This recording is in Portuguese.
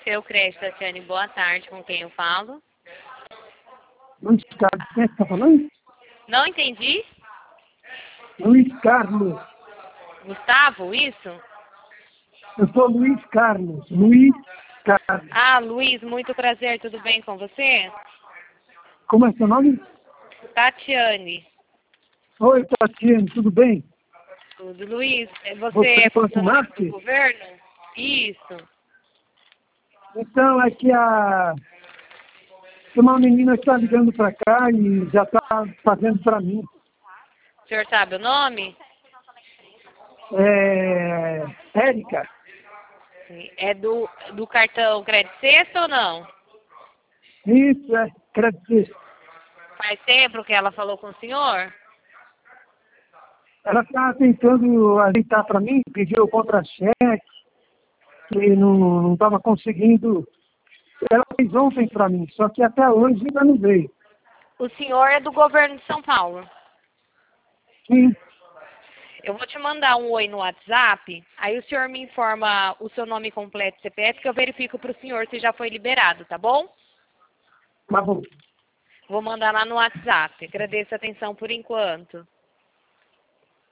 Seu Crédito, Tatiane, boa tarde. Com quem eu falo? Luiz Carlos, quem é que está falando? Não entendi. Luiz Carlos. Gustavo, isso? Eu sou Luiz Carlos. Luiz Carlos. Ah, Luiz, muito prazer. Tudo bem com você? Como é seu nome? Tatiane. Oi, Tatiane, tudo bem? Tudo. Luiz, você Você é é Banco funcionário do Marques? governo? Isso. Então, é que tem uma menina que está ligando para cá e já está fazendo para mim. O senhor sabe o nome? Érica. É do cartão Crédito Sexta ou não? Isso, crédito. Faz tempo que ela falou com o senhor? Ela está tentando ajeitar para mim, pediu o contra-cheque, que não estava conseguindo. Ela fez ontem para mim, só que até hoje ainda não veio. O senhor é do governo de São Paulo. Sim, Eu vou te mandar um oi no WhatsApp, aí o senhor me informa o seu nome completo e CPF que eu verifico para o senhor se já foi liberado, tá bom? tá bom. Vou mandar lá no WhatsApp. Agradeço a atenção por enquanto.